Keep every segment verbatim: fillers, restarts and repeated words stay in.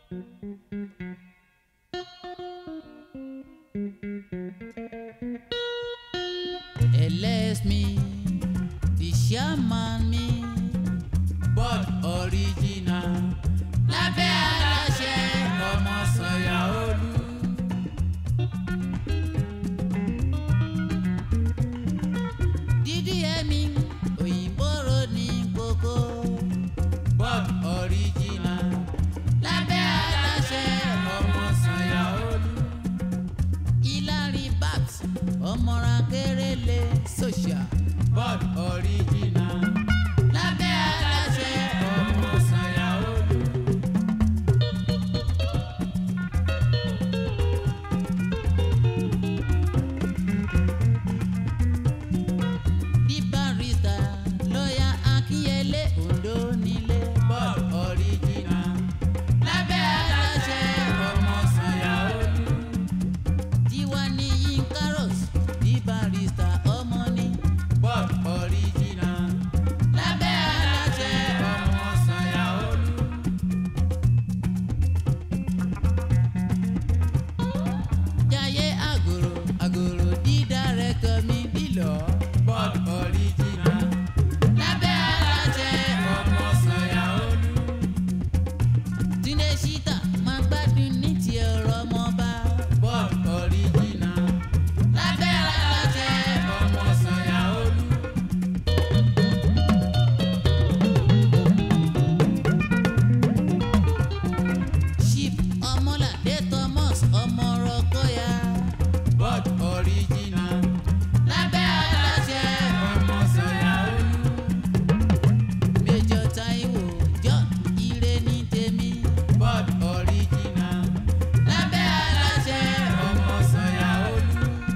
Elect me, the chairman me, but original. Lábẹ́ aláṣẹ ọmọ Sanyaolu. Dídí ẹ̀mí òyìnbó ro ní kókó, but original. Lábẹ́ aláṣẹ ọmọ Sanyaolu. Ìlàrí Babs ọmọra kérélé social, but original. Lábẹ́ aláṣẹ ọmọ Sanyaolu. The barrister lọ́yà Akínyẹlé Ondo nílé, but original. Lábẹ́ aláṣẹ ọmọ Sanyaolu. Tiwa ní Yínká Rose, the barrister ọmọ ní, but original. Lábẹ́ aláṣẹ ọmọ Sanyaolu. Jayé Àgòrò Àgòrò di director mi bílọ̀, but original. Lábẹ́ aláṣẹ ọmọ Sanyaolu. Túndé Ṣítà máa gbádùn ní ti ọ̀rọ̀ ọmọba, but original. Lábẹ́ aláṣẹ ọmọ Sanyaolu. Chief Ọmọládé Thomas ọmọ Rọ́kọ́yà, but original. Lábẹ́ aláṣẹ ọmọ Sanyaolu. Major Táíwò John ire ní tèmi, but original. Lábẹ́ aláṣẹ ọmọ Sanyaolu.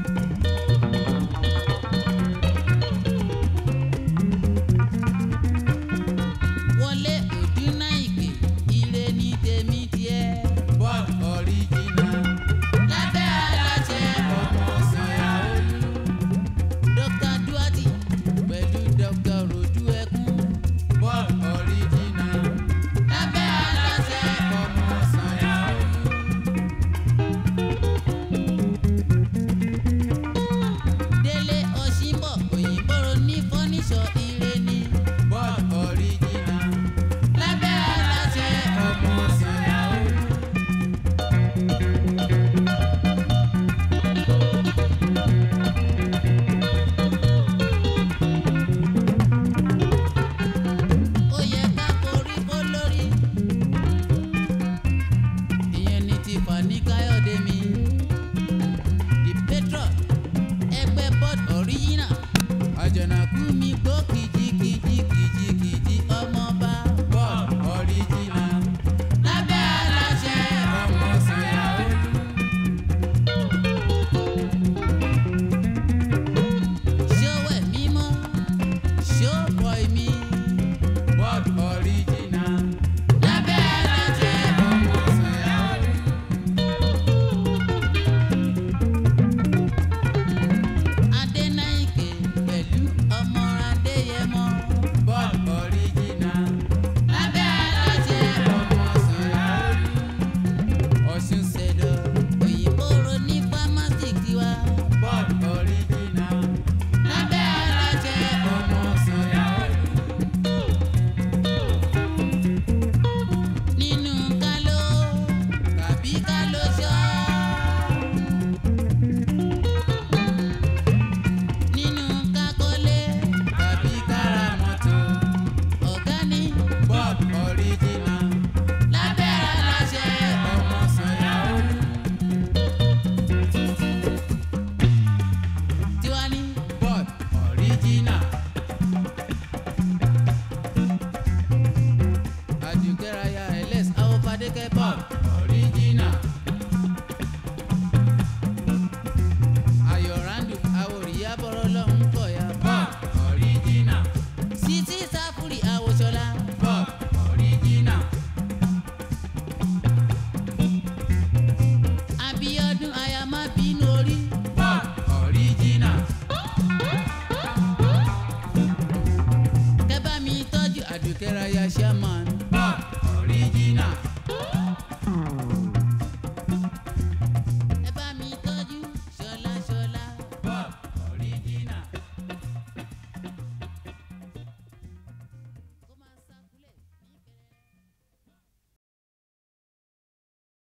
Wọlé Òdúnáìkè ire ní tèmi tiẹ̀, but original. Lábẹ́ aláṣẹ ọmọ Sanyaolu. Doctor Duarte pẹ̀lú Doctor Rojú Ẹkún, but original. Lábẹ́ aláṣẹ ọmọ Sanyaolu. Délé Ọ̀ṣínbọ̀ òyìnbóró ní fọ́níṣọ̀ ire ní, but original. Lábẹ́ aláṣẹ ọmọ Sanyaolu. Ó yẹ ká forí kó lórí. Ìyẹn ní ti Fani Káyọ̀dé mi. The patron ẹgbẹ́ board original. Àjànàkú mi gbó kìjikìjikìjikìji ọmọba, but original. Lábẹ́ aláṣẹ ọmọ Sanyaolu. Ṣówẹ̀ mímọ́, Showboy mi, but original. Lábẹ́ aláṣẹ ọmọ Sanyaolu. Adénáìkè pẹ̀lú ọmọ Adéyẹmọ, but original. Lábẹ́ aláṣẹ ọmọ Sanyaolu. Ọ̀ṣun ṣẹ̀dọ̀ òyìnbóró ní pharmacy tiwa, but original. Lábẹ́ aláṣẹ ọmọ Sanyaolu. Nínú káló tàbí káló ṣọ́. Nínú kákọ́lé tàbí kára mọ́tò. Ọ̀gá ní, but original. Lábẹ́ aláṣẹ ọmọ Sanyaolu. Tiwa ní, but original. Àdùkẹ́rayà ẹlẹ́s àwọn Fadékẹ́ Bob.